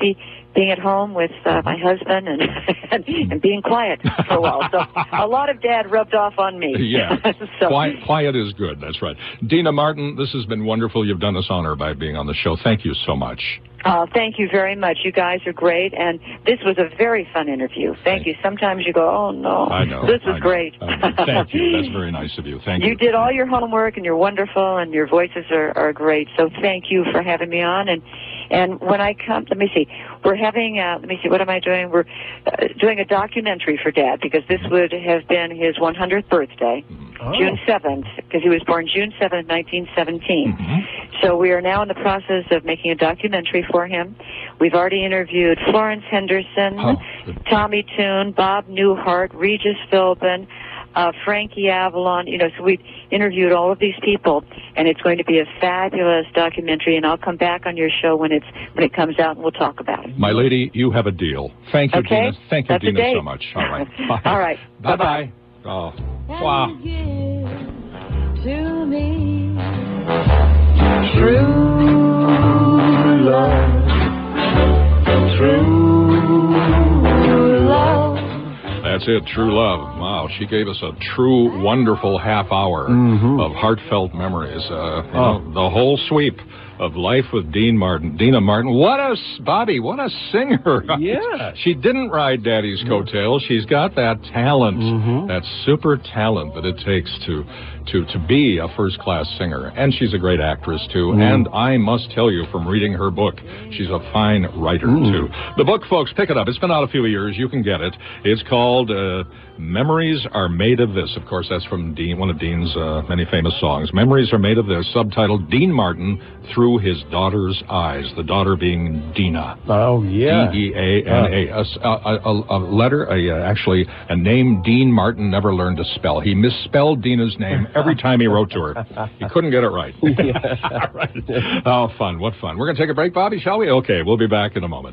being at home with uh, my husband and, and and being quiet for a while. So a lot of Dad rubbed off on me. Yeah, so. quiet, quiet is good. That's right. Deana Martin, this has been wonderful. You've done us honor by being on the show. Thank you so much. Uh, thank you very much. You guys are great, and this was a very fun interview. Thank, thank you. Sometimes you go, oh, no. I know. This was I know, great. I know. Thank you. That's very nice of you. Thank you. You did all your homework, and you're wonderful, and your voices are, are great. So thank you for having me on. And and when I come, let me see, we're having, uh, let me see, what am I doing? We're uh, doing a documentary for Dad, because this would have been his one hundredth birthday, oh. June seventh, because he was born June seventh, nineteen seventeen. Mm-hmm. So we are now in the process of making a documentary for him. We've already interviewed Florence Henderson, oh. Tommy Tune, Bob Newhart, Regis Philbin, uh, Frankie Avalon. You know, so we've interviewed all of these people, and it's going to be a fabulous documentary. And I'll come back on your show when it's when it comes out, and we'll talk about it. My lady, you have a deal. Thank you, okay. Deana. Thank you, That's Deana, so much. All right. Bye. All right. Bye bye. Bye. Oh, wow. To me, true love, true love. That's it, true love. Wow, she gave us a true, wonderful half hour mm-hmm. of heartfelt memories. Uh, you oh. know, the whole sweep of life with Dean Martin. Deana Martin, what a, Bobby, what a singer. Yeah. She didn't ride Daddy's coattails. She's got that talent, mm-hmm. that super talent that it takes to to to be a first-class singer. And she's a great actress, too. Mm. And I must tell you, from reading her book, she's a fine writer, mm. too. The book, folks, pick it up. It's been out a few years. You can get it. It's called uh, Memories Are Made of This. Of course, that's from Dean, one of Dean's uh, many famous songs. Memories Are Made of This, subtitled Dean Martin Through His Daughter's Eyes. The daughter being Deana. Oh, yeah. D E A N A. A, a, a, a letter, a, uh, actually, a name Dean Martin never learned to spell. He misspelled Deana's name every time he wrote to her. He couldn't get it right. Right. Oh, fun. What fun. We're going to take a break, Bobby, shall we? Okay, we'll be back in a moment.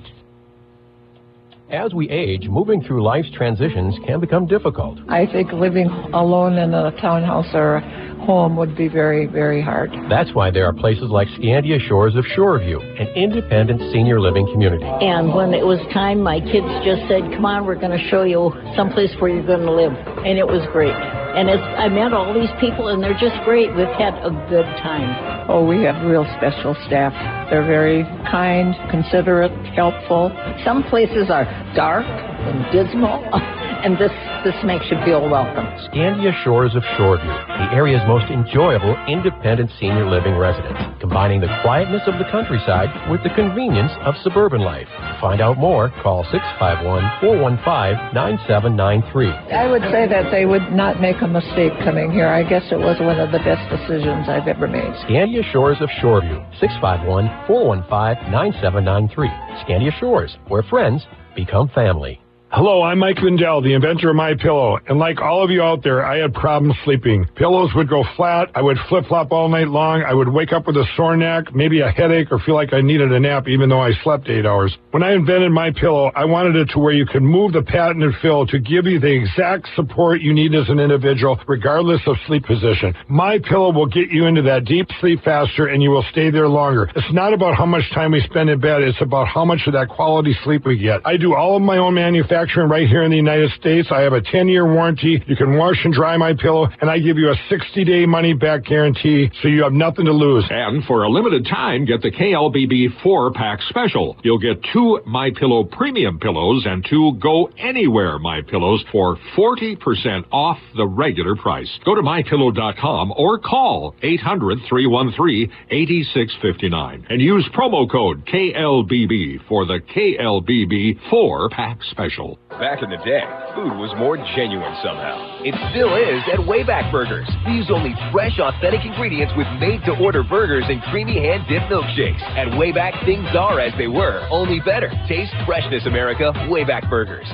As we age, moving through life's transitions can become difficult. I think living alone in a townhouse or home would be very, very hard. That's why there are places like Scandia Shores of Shoreview, an independent senior living community. And when it was time, my kids just said, come on, we're going to show you someplace where you're going to live. And it was great. And it's, I met all these people, and they're just great. We've had a good time. Oh, we have real special staff. They're very kind, considerate, helpful. Some places are dark and dismal, and this this makes you feel welcome. Scandia Shores of Shoreview, the area's most enjoyable independent senior living residence, combining the quietness of the countryside with the convenience of suburban life. To find out more, call six five one, four one five, nine seven nine three. I would say that they would not make a mistake coming here. I guess it was one of the best decisions I've ever made. Scandia Shores of Shoreview, six five one, four one five, nine seven nine three. Scandia Shores, where friends become family. Hello, I'm Mike Lindell, the inventor of MyPillow, and like all of you out there, I had problems sleeping. Pillows would go flat, I would flip-flop all night long, I would wake up with a sore neck, maybe a headache, or feel like I needed a nap even though I slept eight hours. When I invented MyPillow, I wanted it to where you could move the patented fill to give you the exact support you need as an individual, regardless of sleep position. MyPillow will get you into that deep sleep faster, and you will stay there longer. It's not about how much time we spend in bed, it's about how much of that quality sleep we get. I do all of my own manufacturing right here in the United States. I have a ten-year warranty. You can wash and dry my pillow, and I give you a sixty-day money-back guarantee, so you have nothing to lose. And for a limited time, get the K L B B four-pack special. You'll get two MyPillow premium pillows and two Go Anywhere MyPillows for forty percent off the regular price. Go to my pillow dot com or call eight hundred, three one three, eight six five nine and use promo code K L B B for the K L B B four-pack special. Back in the day, food was more genuine somehow. It still is at Wayback Burgers. We use only fresh, authentic ingredients with made-to-order burgers and creamy hand-dipped milkshakes. At Wayback, things are as they were, only better. Taste freshness, America. Wayback Burgers.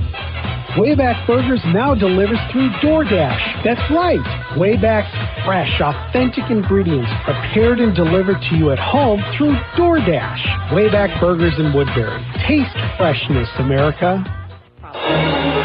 Wayback Burgers now delivers through DoorDash. That's right. Wayback's fresh, authentic ingredients prepared and delivered to you at home through DoorDash. Wayback Burgers in Woodbury. Taste freshness, America.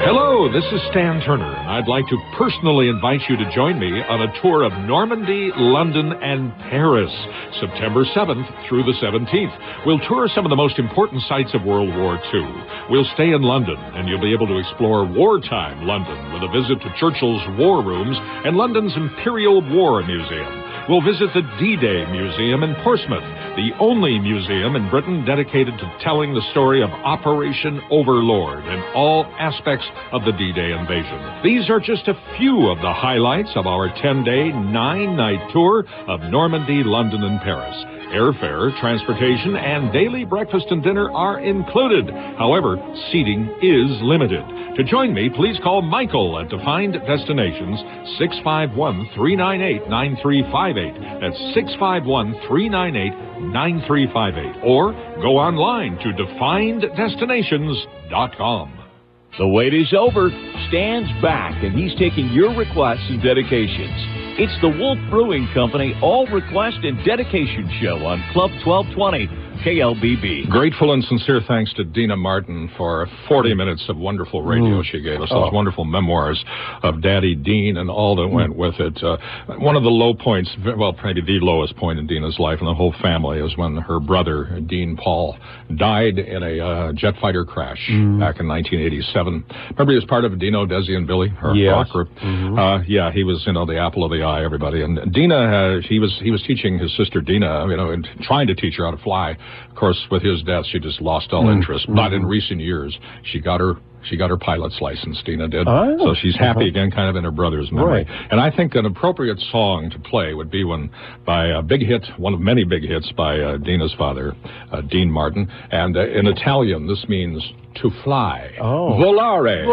Hello, this is Stan Turner, and I'd like to personally invite you to join me on a tour of Normandy, London, and Paris, September seventh through the seventeenth. We'll tour some of the most important sites of World War Two. We'll stay in London, and you'll be able to explore wartime London with a visit to Churchill's War Rooms and London's Imperial War Museum. We'll visit the D-Day Museum in Portsmouth, the only museum in Britain dedicated to telling the story of Operation Overlord and all aspects of the D-Day invasion. These are just a few of the highlights of our ten-day, nine-night tour of Normandy, London, and Paris. Airfare, transportation, and daily breakfast and dinner are included. However, seating is limited. To join me, please call Michael at Defined Destinations, six five one, three nine eight, nine three five eight. That's six five one, three nine eight, nine three five eight. Or go online to defined destinations dot com. The wait is over. Stan's back, and he's taking your requests and dedications. It's the Wolf Brewing Company All Request and Dedication Show on Club twelve twenty K L B B. Grateful and sincere thanks to Dina Martin for forty minutes of wonderful radio mm. she gave us. Those oh. wonderful memoirs of Daddy Dean and all that went with it. Uh, one of the low points, well, maybe the lowest point in Dina's life and the whole family is when her brother, Dean Paul, died in a uh, jet fighter crash mm. back in nineteen eighty-seven. Remember he was part of Dino, Desi, and Billy, her yes. rock group? Mm-hmm. Uh, yeah, he was, you know, the apple of the eye, everybody. And Dina, uh, he was he was teaching his sister Dina, you know, and trying to teach her how to fly. Of course, with his death, she just lost all mm-hmm. interest. But in recent years, she got her she got her pilot's license, Dina did. Oh. So she's happy again, kind of in her brother's memory. Right. And I think an appropriate song to play would be one by a big hit, one of many big hits by uh, Dina's father, uh, Dean Martin. And uh, in Italian, this means to fly. Oh. Volare.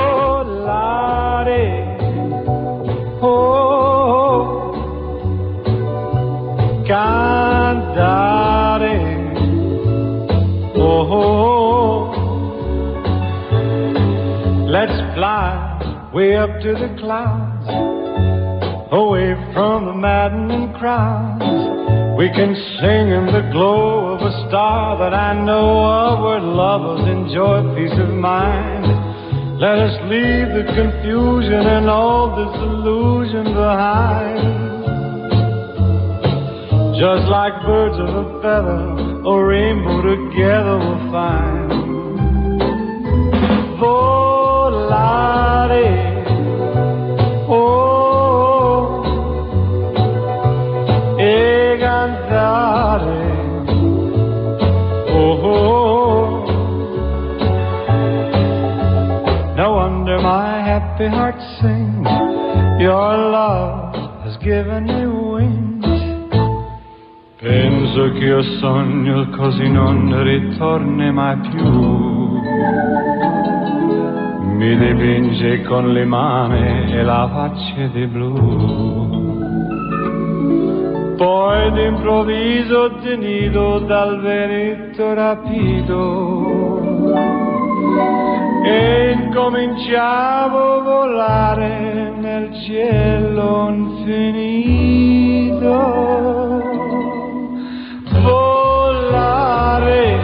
Volare. Oh. Cantare. Oh, let's fly way up to the clouds, away from the maddening crowds. We can sing in the glow of a star that I know of, where lovers enjoy peace of mind. Let us leave the confusion and all disillusion behind. Just like birds of a feather, a rainbow together we'll find. Volare, oh, e cantare, oh, oh. No wonder my happy heart sings. Your love has given me wings. Penso che io sogno così non ritorni mai più. Mi dipinge con le mani e la faccia di blu. Poi d'improvviso tenido dal vento rapido e incominciavo a volare nel cielo infinito. Volare,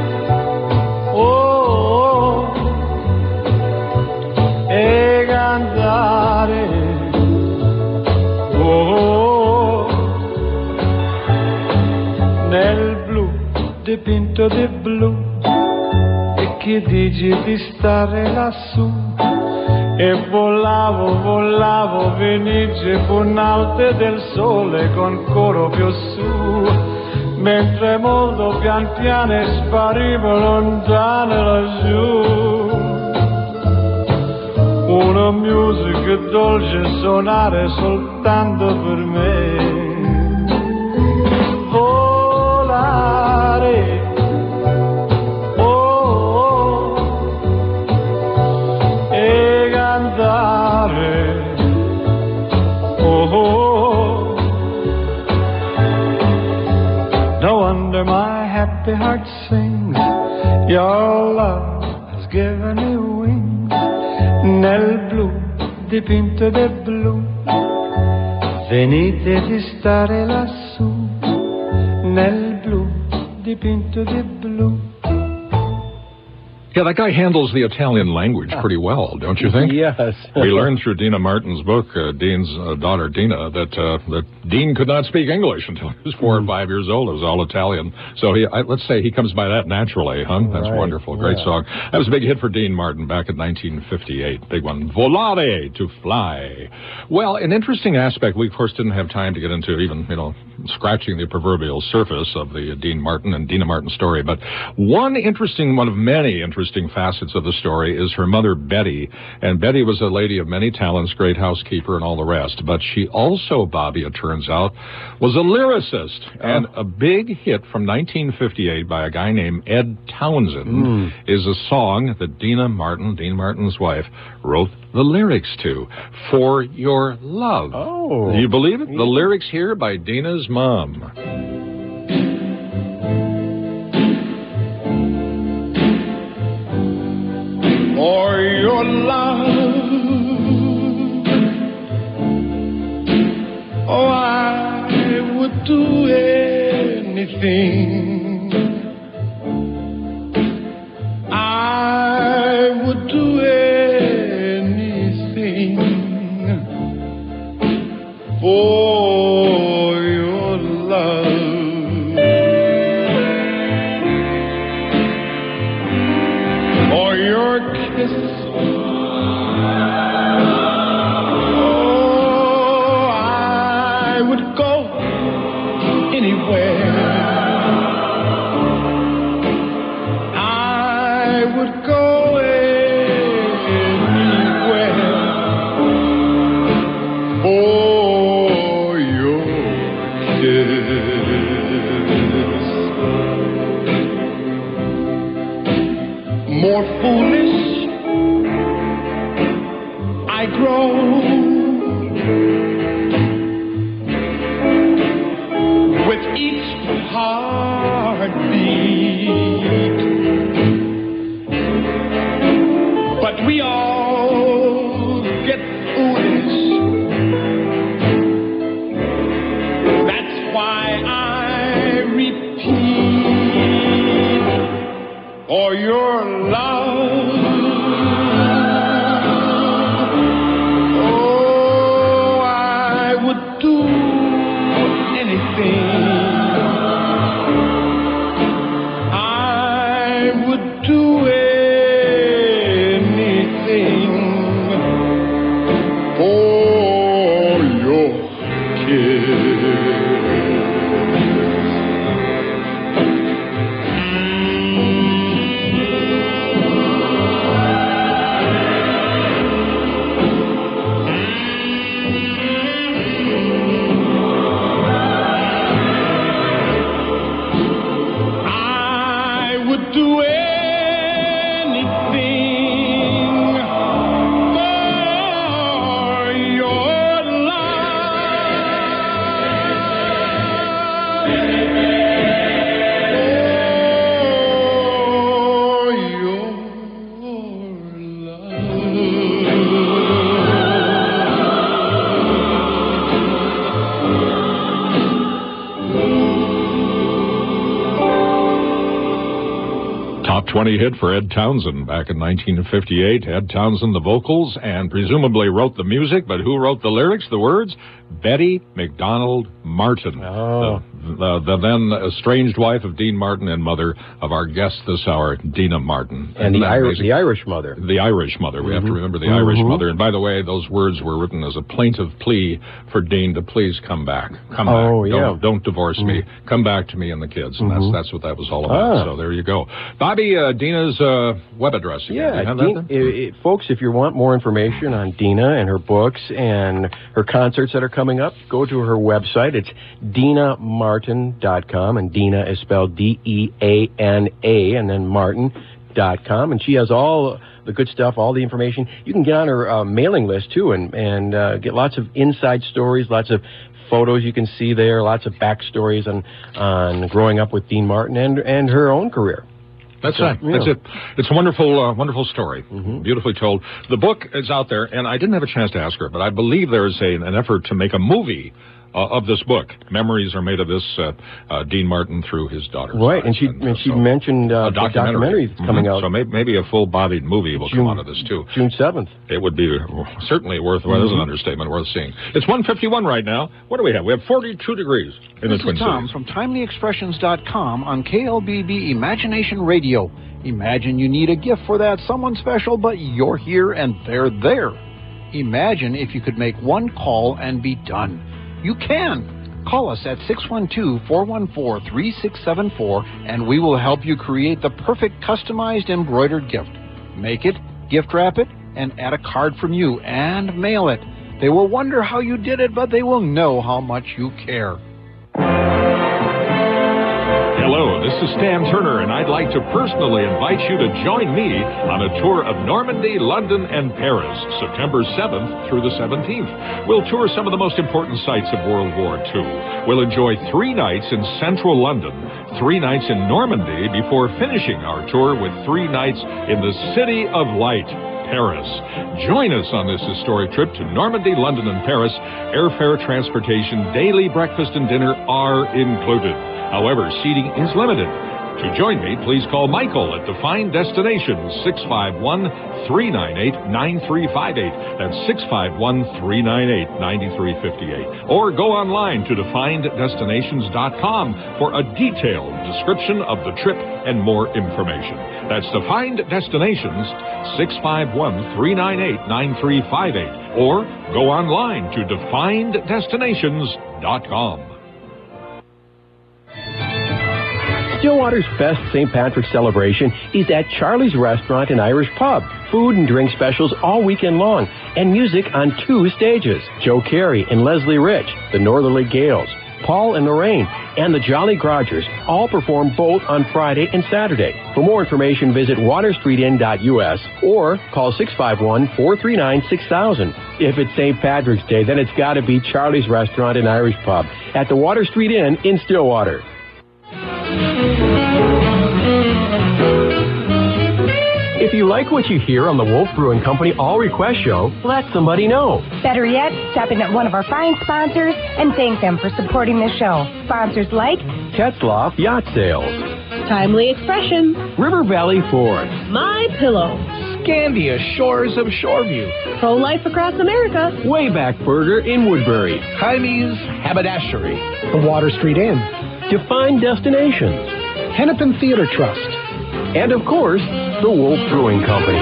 oh, e cantare, oh, nel blu dipinto di blu, e che dici di stare lassù? E volavo, volavo, fenice punalte del sole con coro più su. Mentre molto pian piano sparivo lontano laggiù. Una musica dolce suonare soltanto per me. Volare, oh, e cantare, oh, oh. No wonder my happy heart sings. Your love has given me wings. Nel blu dipinto di blu, venite di stare lassù. Nel blu dipinto di blu. Yeah, that guy handles the Italian language pretty well, don't you think? Yes. We learned through Dina Martin's book, uh, Dean's uh, daughter Dina, that uh, that Dean could not speak English until he was four mm. or five years old. It was all Italian. So he, I, let's say he comes by that naturally, huh? That's right. wonderful. Great yeah. song. That was a big hit for Dean Martin back in nineteen fifty-eight. Big one. Volare, to fly. Well, an interesting aspect, we of course didn't have time to get into even, you know, scratching the proverbial surface of the Dean Martin and Dina Martin story. But one interesting, one of many interesting facets of the story is her mother, Betty. And Betty was a lady of many talents, great housekeeper and all the rest. But she also, Bobby, it turns out, was a lyricist. Oh. And a big hit from nineteen fifty-eight by a guy named Ed Townsend mm. is a song that Dina Martin, Dean Martin's wife, wrote the lyrics to, For Your Love. Oh. Do you believe it? Yeah. The lyrics here by Dina's mom. For your love, oh, I would do anything. I would do anything for your love, for your kiss. Oh, I would go anywhere. I would go anywhere for your kiss. More foolish I grow with each heartbeat, but we all get foolish. That's why I repeat, for your love. Do anything. I would do anything for your kiss. Do anything for your love, for your Top twenty hit for Ed Townsend back in nineteen fifty-eight. Ed Townsend, the vocals, and presumably wrote the music, but who wrote the lyrics, the words? Betty McDonald Martin, oh. the, the, the then estranged wife of Dean Martin and mother of our guest this hour, Dina Martin. And the, Irish, the Irish mother. The Irish mother. We mm-hmm. have to remember the mm-hmm. Irish mother. And by the way, those words were written as a plaintive plea for Dean to please come back. Come oh, back. Yeah. Don't, don't divorce mm-hmm. me. Come back to me and the kids. And mm-hmm. that's that's what that was all about. Ah. So there you go. Bobby, uh, Dina's uh, web address again. Yeah, Do you have Dean, that it, it, folks, if you want more information on Dina and her books and her concerts that are coming up, go to her website. It's dina martin dot com, and Dina is spelled D E A N A, and then martin dot com, and she has all the good stuff, all the information. You can get on her uh, mailing list, too, and, and uh, get lots of inside stories, lots of photos you can see there, lots of backstories on, on growing up with Dean Martin and, and her own career. That's so, right. Yeah. That's it. It's a wonderful, uh, wonderful story. Mm-hmm. Beautifully told. The book is out there, and I didn't have a chance to ask her, but I believe there is a, an effort to make a movie uh, of this book. Memories are made of this, uh, uh, Dean Martin through his daughter's Right, eyes. and she and, and she so mentioned uh, a the documentary, documentary that's coming Mhm. out. So maybe, maybe a full-bodied movie will June, come out of this, too. June seventh. It would be certainly worth, well, there's an understatement, worth seeing. It's one fifty-one right now. What do we have? We have forty-two degrees in This the Twin is Tom Cities. from timely expressions dot com on K L B B Imagination Radio. Imagine you need a gift for that someone special, but you're here and they're there. Imagine if you could make one call and be done. You can. Call us at six one two, four one four, three six seven four and we will help you create the perfect customized embroidered gift. Make it, gift wrap it, and add a card from you and mail it. They will wonder how you did it, but they will know how much you care. Hello, this is Stan Turner, and I'd like to personally invite you to join me on a tour of Normandy, London, and Paris, September seventh through the seventeenth. We'll tour some of the most important sites of World War Two. We'll enjoy three nights in central London, three nights in Normandy, before finishing our tour with three nights in the City of Light, Paris. Join us on this historic trip to Normandy, London, and Paris. Airfare, transportation, daily breakfast, and dinner are included. However, seating is limited. To join me, please call Michael at Defined Destinations, six five one, three nine eight, nine three five eight. That's six five one, three nine eight, nine three five eight. Or go online to defined destinations dot com for a detailed description of the trip and more information. That's Defined Destinations, six five one, three nine eight, nine three five eight. Or go online to defined destinations dot com. Stillwater's best Saint Patrick's celebration is at Charlie's Restaurant and Irish Pub. Food and drink specials all weekend long, and music on two stages. Joe Carey and Leslie Rich, the Northerly Gales, Paul and Lorraine, and the Jolly Grodgers all perform both on Friday and Saturday. For more information, visit water street inn dot U S or call six five one, four three nine, six thousand. If it's Saint Patrick's Day, then it's got to be Charlie's Restaurant and Irish Pub at the Water Street Inn in Stillwater. If you like what you hear on the Wolf Brewing Company All Request Show, let somebody know. Better yet, stop in at one of our fine sponsors and thank them for supporting the show. Sponsors like Tetzloff Yacht Sales, Timely Expression, River Valley Ford, My Pillow, Scandia Shores of Shoreview, Pro-Life Across America, Wayback Burger in Woodbury, Kylie's Haberdashery, The Water Street Inn, Defined Destinations, Hennepin Theater Trust, and of course, the Wolf Brewing Company.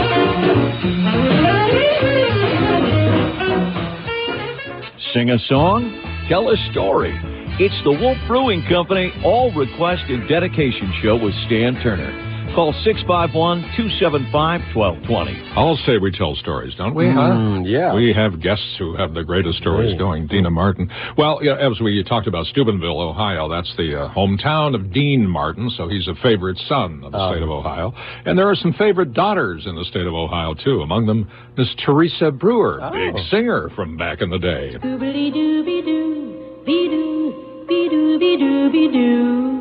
Sing a song, tell a story. It's the Wolf Brewing Company All Request and Dedication Show with Stan Turner. Call six five one, two seven five, one two two zero. I'll say we tell stories, don't we? Mm, huh? yeah. We have guests who have the greatest stories Hey. going. Dina Martin. Well, yeah, as we talked about Steubenville, Ohio, that's the uh, hometown of Dean Martin, so he's a favorite son of the Um. state of Ohio. And there are some favorite daughters in the state of Ohio, too. Among them, Miss Teresa Brewer, Oh. big singer from back in the day. Doobly-dooby-doo, be-doo, be-doo, be-doo, be-doo.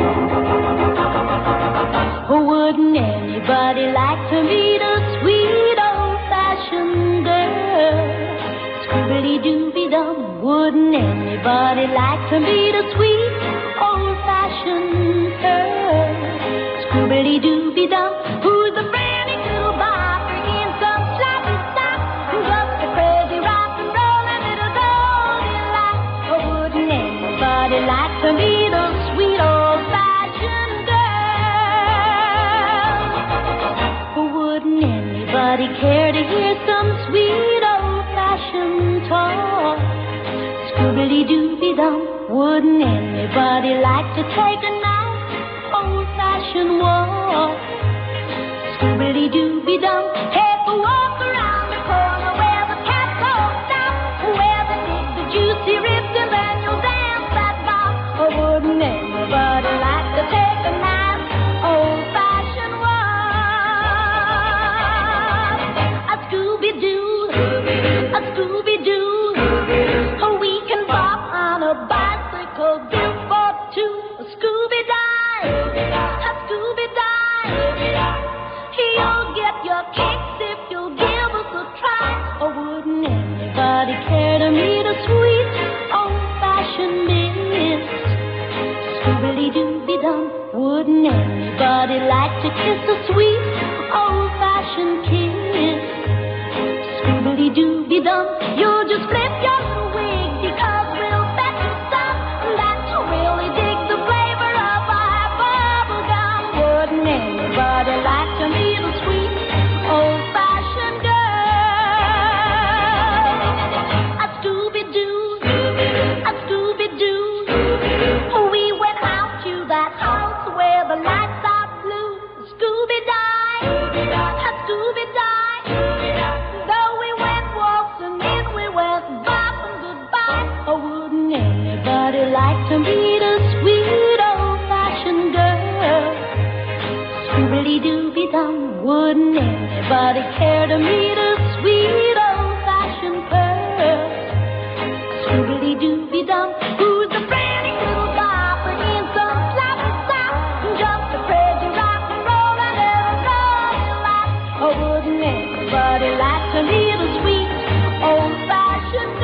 Wouldn't anybody like to meet a sweet old-fashioned girl? Scooby-dooby-dum. Wouldn't anybody like to meet a sweet old-fashioned girl? Scooby-dooby-dum. Who's a brandy little bop in some sloppy stop? Just a crazy rock and rollin' little Goldilocks. Oh, wouldn't anybody like to meet a sweet old-fashioned girl? Wouldn't anybody care to hear some sweet old-fashioned talk? Scooby-dooby-dum. Wouldn't anybody like to take a nice old-fashioned walk? Scooby-dooby-dum. Take a walk around the corner where the cats all stop, where they dig the juicy ribs and then you'll dance that bop. Or wouldn't anybody like to take a nice old-fashioned walk? A Scooby-Doo, a Scooby-Doo, oh, we can bop on a bicycle built for two. A Scooby-Doo, a Scooby-Doo, you'll get your Wouldn't anybody like to kiss a sweet old-fashioned kiss? Scooby-Dooby-Dum, you'll just flip your wig because we'll bet some that you really dig the flavor of our bubble gum. Wouldn't anybody like to meet a sweet old-fashioned girl? A Scooby-Doo, a Scooby-Doo. We went out to that house where the lights are blue. Scooby-Dye, a Scooby-Dye. Though we went waltzing in, we went bopping goodbye. Oh, wouldn't anybody like to meet a sweet old-fashioned girl? Scooby-Dooby-Dum, wouldn't anybody care to meet a sweet old-fashioned pearl? Scooby-Dooby-Dum, who's the pretty little bopper in some sloppy socks? Just a crazy rock and roll and every naughty lot. Oh, wouldn't anybody like to meet a sweet old-fashioned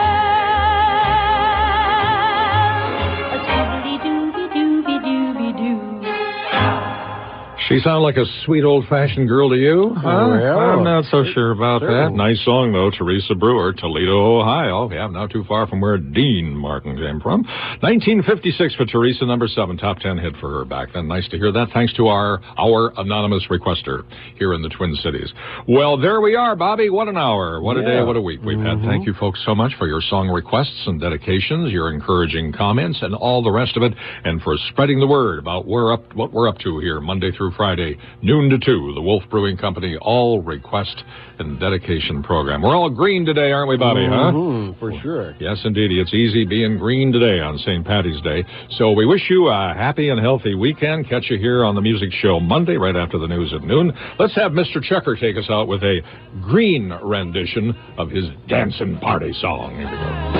girl? A Scooby-Dooby-Dooby-Dooby-Doo. She sound like a sweet old-fashioned girl to you? Huh? Well, I'm not so sure about sure. that. Nice song, though. Teresa Brewer, Toledo, Ohio. Yeah, not too far from where Dean Martin came from. nineteen fifty-six for Teresa, number seven. Top ten hit for her back then. Nice to hear that. Thanks to our, our anonymous requester here in the Twin Cities. Well, there we are, Bobby. What an hour. What a Yeah. day. What a week we've Mm-hmm. had. Thank you, folks, so much for your song requests and dedications, your encouraging comments, and all the rest of it, and for spreading the word about we're up, what we're up to here Monday through Friday, noon to two, the Wolf Brewing Company all request and dedication program. We're all green today, aren't we, Bobby, Mhm, huh? for sure. Yes, indeed. It's easy being green today on Saint Patty's Day. So we wish you a happy and healthy weekend. Catch you here on the Music Show Monday, right after the news at noon. Let's have Mister Checker take us out with a green rendition of his dancing party song. Here we go.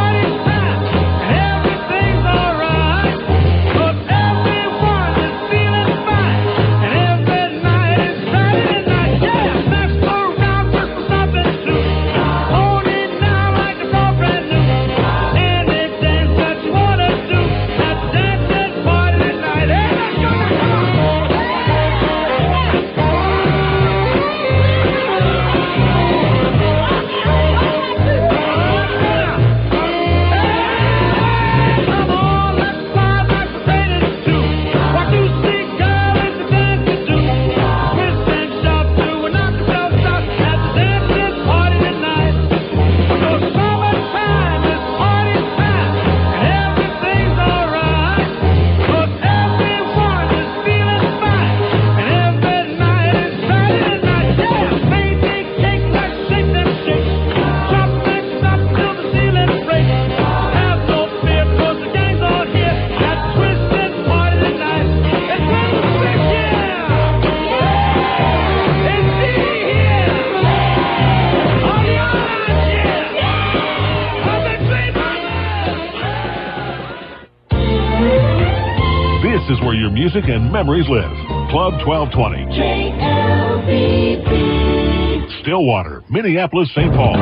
This is where your music and memories live. Club twelve twenty. J L B B. Stillwater, Minneapolis, Saint Paul.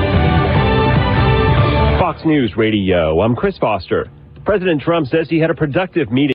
Fox News Radio. I'm Chris Foster. President Trump says he had a productive meeting.